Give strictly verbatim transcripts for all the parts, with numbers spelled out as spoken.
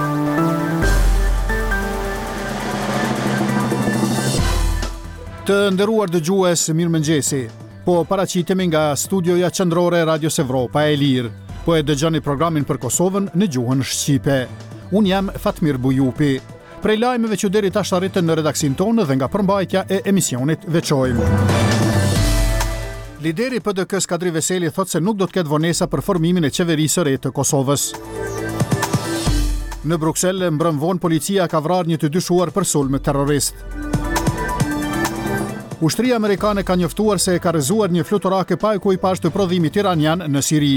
Të nderuar dëgjues, mirëmëngjesi. Po paraqitemi nga studioja qendrore Radios Evropa e Lirë. Po e dëgjoni programin për Kosovën në gjuhën shqipe. Unë jam Fatmir Bujupi. Prej lajmeve që deri tash arritën në redaksin tonë dhe nga përmbajtja e emisionit veçojmë. Lideri P D K Skadri Veseli thot se nuk do të ketë vonesa për formimin e qeverisë së re të Kosovës. Në Bruksel, mbrëm vonë policia ka vrarë një të dyshuar për sulm terrorist. Ushtria amerikane ka njoftuar se e ka rrëzuar një fluturake pa ekuipazh të prodhimit iranian në Siri.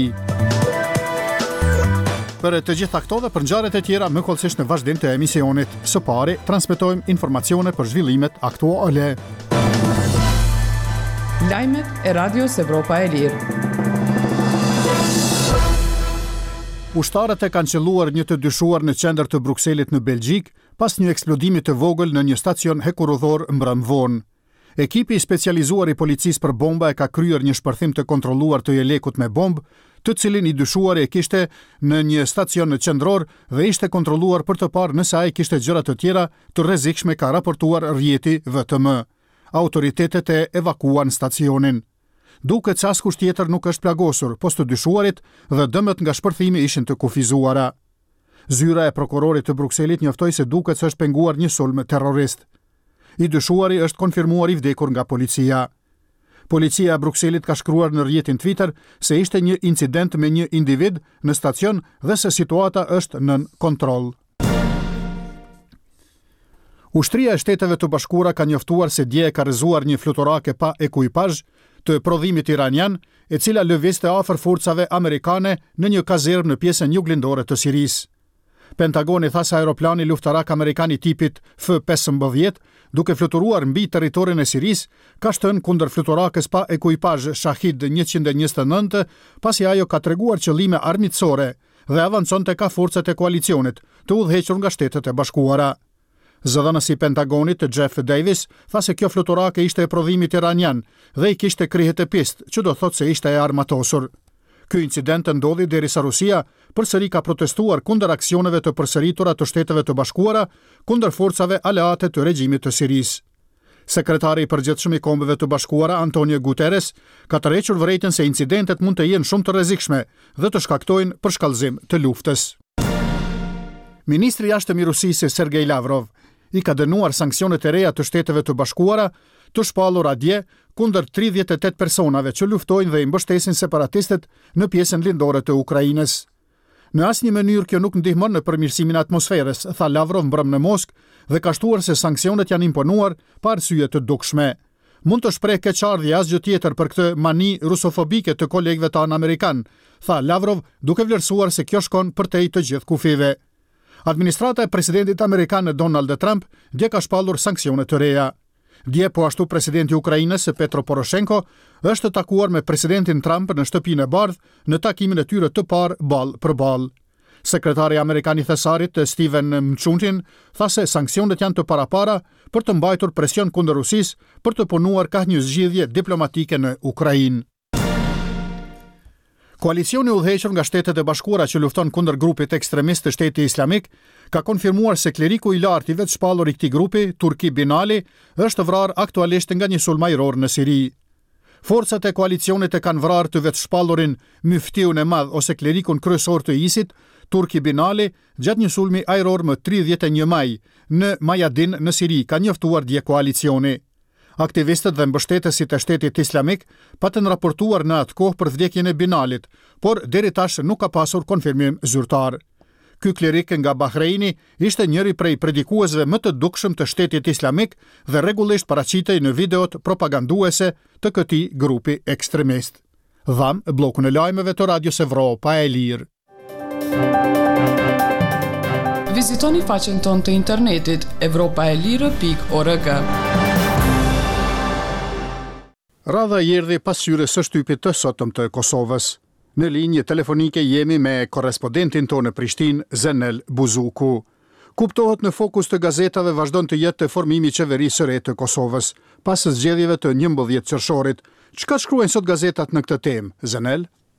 Për të gjitha këto dhe për ngjarjet e tjera më kollësisht në vazhdim të emisionit. Së pari, transmetojmë informacione për zhvillimet aktuale. Lajmet e Radios Evropa e Lirë. Ushtarët e kanë qelluar një të dyshuar në qendër të Brukselit në Belgjik pas një eksplodimi të vogël në një stacion hekurudhor mbrëm vonë. Ekipi specializuar i policisë për bomba e ka kryer një shpërthim të kontrolluar të jelekut me bombë, të cilin i dyshuari e kishte në një stacion në qendror dhe ishte kontrolluar për të parë nëse ai kishte gjëra të tjera të rrezikshme, ka raportuar rrjeti V T M. Autoritetet e evakuan stacionin. Duket se askush tjetër nuk është plagosur, post të dyshuarit dhe dëmët nga shpërthimi ishin të kufizuara. Zyra e prokurorit të Brukselit njoftoi se duket se është penguar një sulm terrorist. I dyshuari është konfirmuar i vdekur nga policia. Policia e Brukselit ka shkruar në rrjetin Twitter se ishte një incident me një individ në stacion dhe se situata është nën kontroll. Ushtria e Shteteve të Bashkuara ka njoftuar se dje ka rrëzuar një fluturake pa ekuipazh të prodhimit iranian, e cila lëvizte afër forcave amerikane në një kazermë në pjesën juglindore të Sirisë. Pentagoni tha se aeroplani luftarak amerikan i tipit F pesëmbëdhjetë, duke fluturuar mbi territorin e Sirisë, ka shtënë kundër fluturakës pa ekuipazh Shahid njëqind e njëzet e nëntë, pasi ajo ka treguar qëllime armiqësore dhe avanconte ka forcat e koalicionit, të udhëhequr nga Shtetet e Bashkuara. Zëdhënësi i Pentagonit, Jeff Davis, tha se kjo fluturake ishte e prodhimit iranian dhe i kishte krihet e pistë, që do thotë se ishte e armatosur. Ky incident ndodhi derisa Rusia përsëri ka protestuar kundër aksioneve të përsëritura të Shteteve të Bashkuara kundër forcave aleate të regjimit të Sirisë. Sekretari i përgjithshëm i Kombeve të Bashkuara Antonio Guterres ka tërhequr vërejtjen se incidentet mund të jenë shumë të rrezikshme dhe të shkaktojnë përshkallëzim të luftës. Ministri i Jashtëm i Rusisë Sergej Lavrov i ka dënuar sanksionet e reja të Shteteve të Bashkuara të shpallura dje kundër tridhjetë e tetë personave që luftojnë dhe i mbështesin separatistët në pjesën lindore të Ukrainës. Në asnjë mënyrë kjo nuk ndihmon në përmirësimin e atmosferës, tha Lavrov mbrëm në Moskë dhe ka shtuar se sanksionet janë imponuar pa arsye të dukshme. Mund të shpreh keqardhje asgjë tjetër për këtë mani rusofobike të kolegëve tanë amerikan, tha Lavrov, duke vlerësuar se kjo shkon përtej të gjithë kufive. Administrata e presidentit amerikan Donald Trump dje ka shpallur sanksionet të reja. Dje po ashtu presidenti i Ukrainës Petro Poroshenko është takuar me presidentin Trump në shtëpinë e bardhë në takimin e tyre të parë ball për ball. Sekretari amerikan i Thesarit Steven Mnuchin tha se sanksionet janë të parapara për të mbajtur presion kundër Rusisë për të punuar ka një zgjidhje diplomatike në Ukrainë. Koalicioni udhëhequr nga Shtetet e Bashkuara që lufton kundër grupit ekstremist të Shteti Islamik ka konfirmuar se kleriku i lartë i vetë shpallur i këtij grupi, Turki Binali, është vrarë aktualisht nga një sulm ajror në Siri. Forcat e koalicionit e kanë vrarë të vetë shpallurin Myftiun e Madh ose klerikun kryesor të ISIT, Turki Binali, gjatë një sulmi ajror më tridhjetë e një maj në Mayadin në Siri, ka njoftuar dje koalicioni. Aktivistët dhe mbështetësit e Shtetit Islamik patën raportuar në atë kohë për vdekjen e Binalit, por deri tash nuk ka pasur konfirmim zyrtar. Ky klerik nga Bahreini ishte njëri prej predikuesve më të dukshëm të Shtetit Islamik dhe rregullisht paraqitej në videot propaganduese të këtij grupi ekstremist. Dham bllokun e lajmeve të Radios Evropa e Lirë. Vizitoni faqen tonë të internetit evropaelire pikë org. Radha erdhi pas syre së shtypit të sotëm të Kosovës. Në linjë telefonike jemi me korrespondentin tonë në Prishtinë, Zenel Buzuku. Kuptohet në fokus të gazetave vazhdon të jetë formimi i qeverisë së re të Kosovës, pas zgjedhjeve të njëmbëdhjetë qershorit. Çka shkruajnë sot gazetat në këtë temë, Zenel?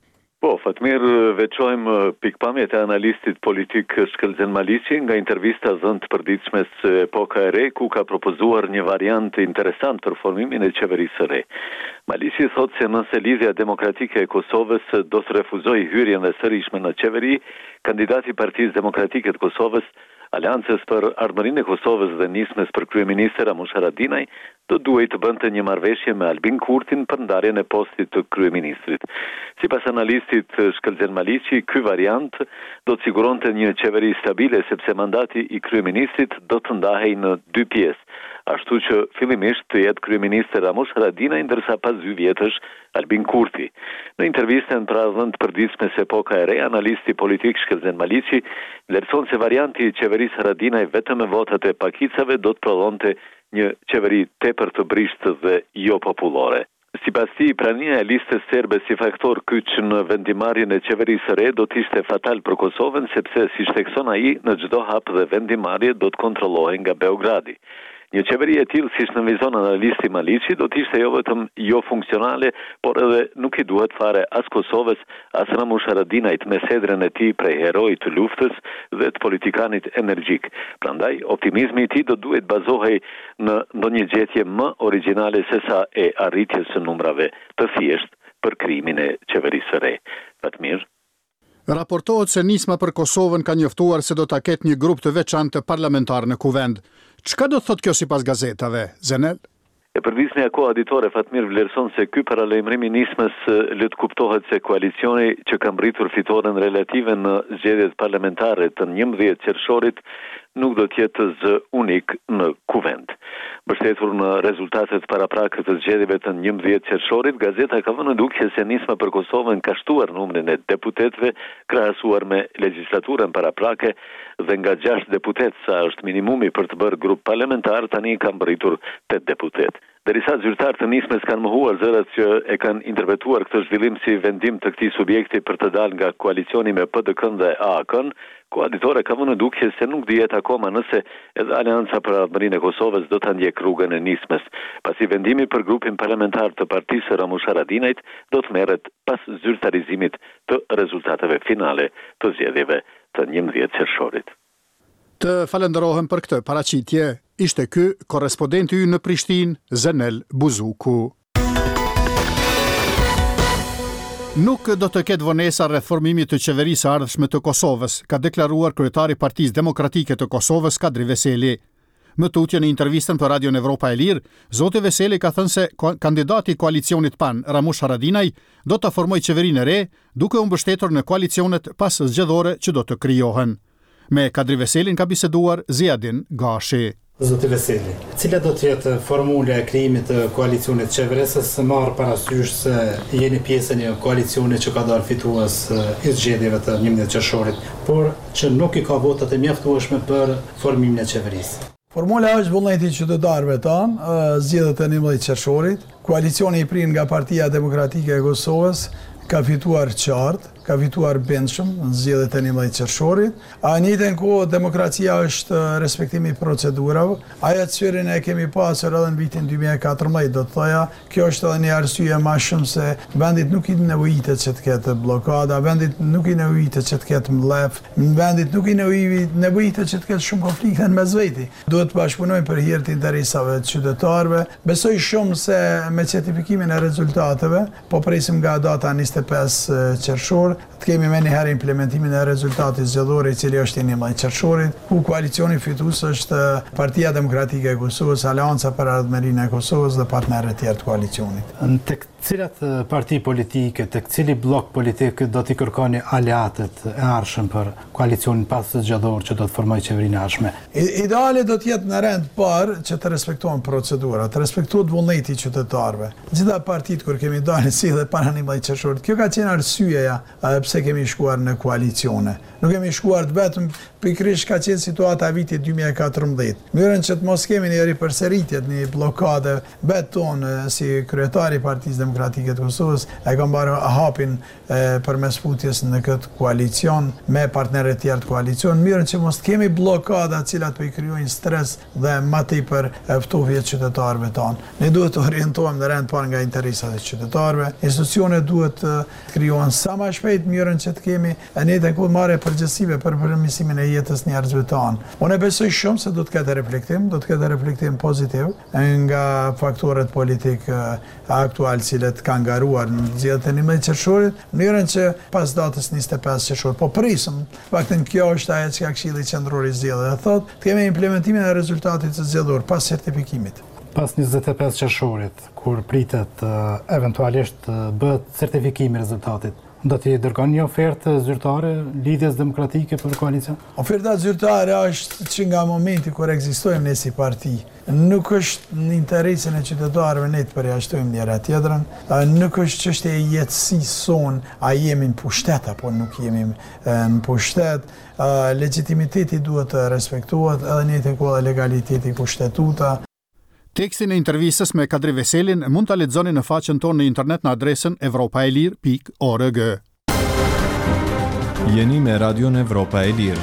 Po, Fatmir, veçojmë pikpamjet e analistit politik Shkëlqen Maliqi nga intervista dhënë të përditshme së Epoka e Re, ku ka propozuar një variant interesant për formimin e qeverisë së re. Maliqi thotë se nëse Lidhja Demokratike e Kosovës do të refuzojë hyrjen e sëriqme në qeveri, kandidati i Partisë Demokratike të Kosovës, Aleancës për Ardhmërinë e Kosovës dhe nismes për kryeministër Ramush Haradinaj, do duhej të bënte një marrëveshje me Albin Kurtin për ndarjen e postit të kryeministrit. Sipas analistit Shkëlqen Maliqi, ky variant do të siguronte një qeveri stabile sepse mandati i kryeministrit do të ndahej në dy pjesë, ashtu që fillimisht të jetë kryeministër Ramush Haradinaj ndërsa pas dy vjetësh Albin Kurti. Në intervistën pra dhënë të përditshme së Epoka e Re, analisti politik Shkëlqen Maliqi vlerëson se varianti i qeverisë Haradinaj vetëm me votat e pakicave do të prodhonte një qeveri tepër të brisht dhe jo popullore. Sipas tij, prania e listës serbe si faktor kyç në vendimarrjen e qeverisë së re do të ishte fatal për Kosovën sepse siç thekson ai, në çdo hap dhe vendimarrje do të kontrollohej nga Beogradi. Një qeveri e tillë, siç nënvizon analisti Maliqi, do të ishte jo vetëm jo funksionale, por edhe nuk i duhet fare as Kosovës, as Ramush Haradinajt me sedrën e tij prej heroi të luftës dhe të politikanit energjik. Prandaj, optimizmi i tij do duhet bazohej në ndonjë gjetje më origjinale se sa e arritjes së numrave të thjesht për krijimin e qeverisë së re. Fatmir. Raportohet se nisma për Kosovën ka njoftuar se do ta ketë një grup të veçantë parlamentar në kuvend. Çka do thotë kjo sipas gazetave, Zenel? E përdismja koaditore Fatmir vlerëson se ky paralajmërim i nismës le të kuptohet se koalicioni që ka mbritur fitoren relative në zgjedhjet parlamentare të njëmbëdhjetë qershorit nuk do të jetë zë unik në kuvend. Mbështetur në rezultatet paraprakë të zgjedhjeve të njëmbëdhjetë qershorit, gazeta ka vënë në dukje se nisma për Kosovën ka shtuar numrin e deputetëve krahasuar me legjislaturën paraprake dhe nga gjashtë deputet sa është minimumi për të bërë grup parlamentar, tani ka mbërritur tetë deputet. Derisa zyrtarët të nismes kanë mohuar zërat që e kanë interpretuar këtë zhvillim si vendim të këtij subjekti për të dalë nga koalicioni me P D K-n dhe A A K-n, koaditore ka vënë në dukje se nuk dihet akoma nëse edhe Aleanca për Ardhmërinë e Kosovës do ta ndjek rrugën e nismes, pasi vendimi për grupin parlamentar të partisë Ramush Haradinajt do të merret pas zyrtarizimit të rezultateve finale të zgjedhjeve të njëmbëdhjetë qershorit. Të falenderohem për këtë paraqitje. Ishte ky korrespondenti ynë në Prishtinë, Zenel Buzuku. Nuk do të ketë vonesa rreth formimit të qeverisë së ardhshme të Kosovës, ka deklaruar kryetari i Partisë Demokratike të Kosovës, Kadri Veseli. Më tutje në intervistën për Radion Evropa e Lirë, zoti Veseli ka thënë se kandidati i koalicionit PAN, Ramush Haradinaj, do të formojë qeverinë e re, duke u mbështetur në koalicionet pas zgjedhore që do të krijohen. Me Kadri Veselin ka biseduar Ziadin Gashi. Zoti Veseli, cila do të jetë formula e krijimit të koalicionit qeverisës, marr parasysh se jeni pjesë e një koalicioni që ka dalë fitues i zgjedhjeve të njëmbëdhjetë qershorit, por që nuk i ka votat e mjaftueshme për formimin e qeverisë. Formula është vullneti i qytetarëve tanë, zgjedhjet e njëmbëdhjetë qershorit. Koalicioni i prin nga Partia Demokratike e Kosovës ka fituar qartë, ka fituar bindshëm në zgjedhjet e njëmbëdhjetë qershorit. A në njëjtën kohë demokracia është respektimi i procedurave. Ajo çfarën e kemi pasur edhe në vitin dy mijë e katërmbëdhjetë, do të thoja, kjo është edhe një arsye më shumë se vendit nuk i nevojitet që të ketë bllokada, vendit nuk i nevojitet që të ketë mllef, vendit nuk i nevojitet që të ketë shumë konflikte mes veti. Duhet të bashkëpunojmë për hir të interesave të qytetarëve. Besoj shumë se me certifikimin e rezultateve, po presim nga data njëzet e pesë qershor, të kemi me njëherë implementimin e rezultatit zgjedhor i cili është i njëmbëdhjetë qershorit, ku koalicioni fitues është Partia Demokratike e Kosovës, Aleanca për Ardhmërinë e Kosovës dhe partnerët tjerë të koalicionit. Tek cilat parti politike, tek cili blok politik do t'i kërkoni aleatët e arshëm për koalicionin pas zgjedhor që do të formojë qeverinë e ardhshme? Ideale do të jetë në rend parë që të respektohen procedurat, të respektohet vullneti i qytetarëve. Gjitha partitë kur kemi dalë si dhe para njëmbëdhjetë qershorit, kjo ka qenë arsyeja pse kemi shkuar në koalicione. Nuk kemi shkuar vetëm pikërisht ka qenë situata e vitit dy mijë e katërmbëdhjetë. Mënyrën që të mos kemi një ripërsëritje, një bllokade beton si kryetari i Partisë Demokratike të Kosovës e ka mbarë hapin e, për mes futjes në këtë koalicion me partnerët tjerë të koalicion. Mirën që mos kemi blokada cilat për i kryojnë stres dhe ma tepër ftofje të qytetarëve tanë. Ne duhet të orientohem në rend par nga interesat e qytetarëve. Institucionet duhet të krijohen sa më shpejt, mirën që të kemi e ne të kohë marrje përgjegjësive për përmirësimin e jetës njerëzve tanë. Unë besoj shumë se do të ketë reflektim, do të ketë reflektim pozitiv nga faktorët politik aktual cilët kanë garuar në zgjedhjet e njëmbëdhjetë qershorit, në mënyrën që pas datës njëzet e pesë qershor, po prisëm, faktin kjo është ajo që Këshilli Qendror i zgjedhjeve thotë, të kemi implementimin e rezultatit të zgjedhur pas certifikimit. Pas njëzet e pesë qershorit, kur pritet uh, eventualisht uh, bëhet certifikimi i rezultatit, do t'i dërgon një ofertë zyrtare lidhjes demokratike për koalicion? Oferta zyrtare është që nga momenti kur ekzistojmë ne si parti, nuk është në interesin e qytetarëve ne të përjashtojmë njëra tjetrën, nuk është çështje e jetësisë son, a jemi në pushtet apo nuk jemi në pushtet, legitimiteti duhet të respektohet edhe në të kohë legaliteti kushtetuta. Tekstin e intervistës me Kadri Veselin mund ta lexoni në faqen tonë në internet në adresën evropaelir pikë org. Jeni me Radion Evropa e Lirë.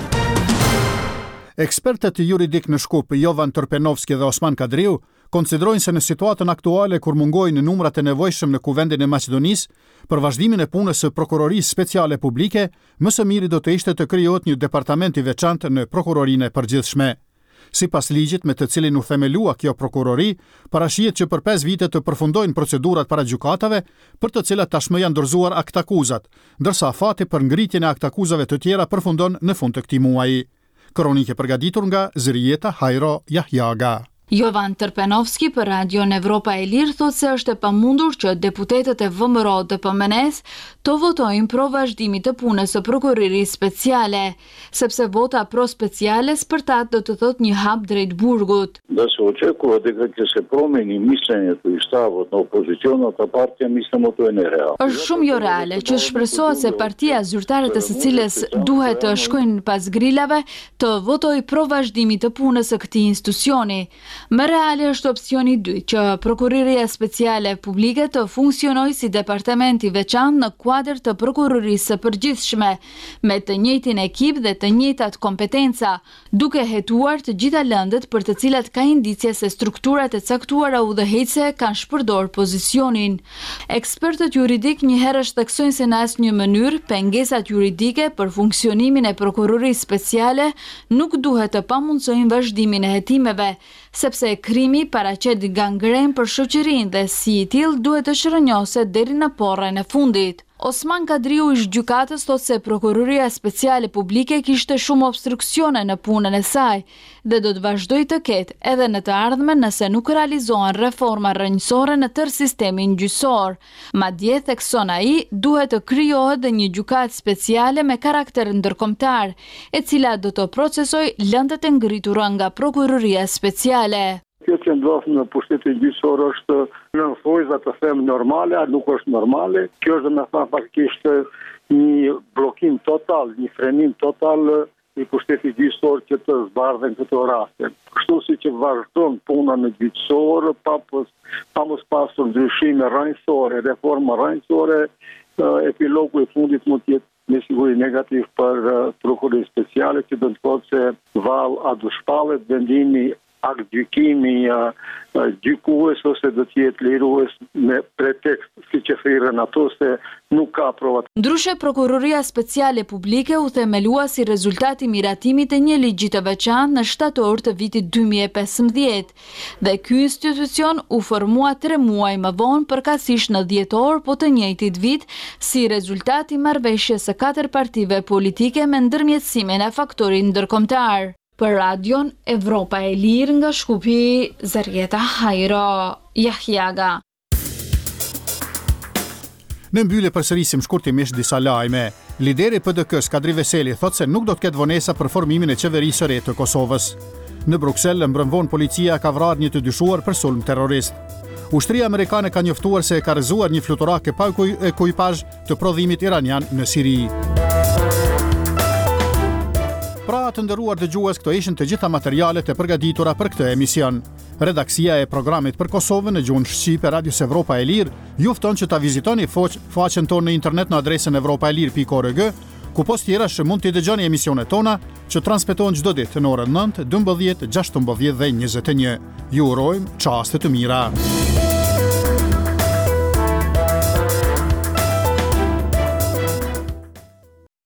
Ekspertët juridik në Shkup, Jovan Tërpenovski dhe Osman Kadriu, konsiderojnë se në situatën aktuale kur mungojnë numrat e nevojshëm në kuvendin e Maqedonisë, për vazhdimin e punës së prokurorisë speciale publike, më së miri do të ishte të krijohet një departament i veçantë në prokurorinë e përgjithshme. Sipas ligjit me të cilin u themelua kjo prokurori, parashihet që për pesë vite të përfundojnë procedurat para gjykatave, për të cilat tashmë janë dorëzuar aktakuzat, ndërsa fati për ngritjen e aktakuzave të tjera përfundon në fund të këtij muaji. Kronikë përgatitur nga Zërieta Hajro Jahjaga. Jovan Tërpenovski për Radion Evropa e Lirë thotë se është e pamundur që deputetët e V M R O dhe P M N S të votojnë pro vazhdimit të punës së prokurorisë speciale, sepse vota pro speciale spërtat do të thotë një hap drejt burgut. Да се очекува дека ќе се промени мислењето и ставот на опозиционата партија, мислам тоа е нереално. Është shumë jo reale që shpresohet se partia zyrtare të së cilës duhet të shkojnë pas grilave të votojë pro vazhdimit të punës së këtij institucioni. Më reale është opsioni dy, që prokuroria speciale publike të funksionojë si departament i veçantë në kuadër të prokurorisë së përgjithshme, me të njëjtin ekip dhe të njëjtat kompetenca, duke hetuar të gjitha lëndët për të cilat ka indicie se strukturat e caktuara udhëheqëse kanë shpërdor pozicionin. Ekspertët juridik njëherë shtaksojnë se në asnjë mënyrë pengesat juridike për funksionimin e prokurorisë speciale nuk duhet të pamundsojnë vazhdimin e hetimeve, sepse krimi paraqet gangren për shoqërinë dhe si i tillë duhet të shërënjoset deri në porrën e fundit. Osman Kadriu ish gjykatës thotë se prokuroria speciale publike kishte shumë obstruksione në punën e saj dhe do të vazhdojë të ketë edhe në të ardhmen nëse nuk realizohen reforma rrënjësore në tërë sistemin gjyqësor. Madje thekson ai, duhet të krijohet dhe një gjykatë speciale me karakter ndërkombëtar, e cila do të procesojë lëndët e ngritura nga prokuroria speciale. Kjo që ndodh në pushtetin gjyqësor është në fojza të them normale, a nuk është normale. Kjo është me thënë faktikisht një blokim total, një frenim total i pushtetit gjyqësor që të zbardhen këto raste. Kështu si që vazhdon puna në gjyqësor, pa, pa mos pasur ndryshime rrënjësore, reforma rrënjësore, epilogu i fundit mund të jetë me siguri negativ për prokurorin speciale, që do të thotë se vallë a do shpallet vendimi akt gjykimi uh, uh, gjykues ose do të jetë lirues me pretekst siç e thirrën ato se nuk ka provat. Ndryshe prokuroria speciale publike u themelua si rezultat i miratimit të një ligji të veçantë në shtator të vitit dy mijë e pesëmbëdhjetë dhe ky institucion u formua tre muaj më vonë përkatësisht në dhjetor, po të njëjtit vit, si rezultat i marrëveshjes së katër partive politike me ndërmjetësimin e faktorit ndërkombëtar. Për Radion Evropa e Lirë nga Shkupi, Zërieta Hajro Jahjaga. Në mbyllje përsërisim shkurtimisht disa lajme. Lideri P D K-s Kadri Veseli thotë se nuk do të ketë vonesa për formimin e qeverisë së re të Kosovës. Në Bruksel, mbrëmvon policia ka vrarë një të dyshuar për sulm terrorist. Ushtria amerikane ka njoftuar se ka rrezuar një fluturake pa ekipazh të prodhimit iranian në Siri. Pra të nderuar dëgjues, këto ishin të gjitha materialet e përgatitura për këtë emision. Redaksia e programit për Kosovën në gjuhën shqipe Radios Evropa e Lirë ju fton që ta vizitoni faqen tonë në internet në adresën evropaelir pikë org, ku post tjera që mund t'i dëgjoni emisionet tona që transmetohen çdo ditë në orën nëntë, dymbëdhjetë, gjashtëmbëdhjetë dhe njëzet e një. Ju urojmë çaste të mira.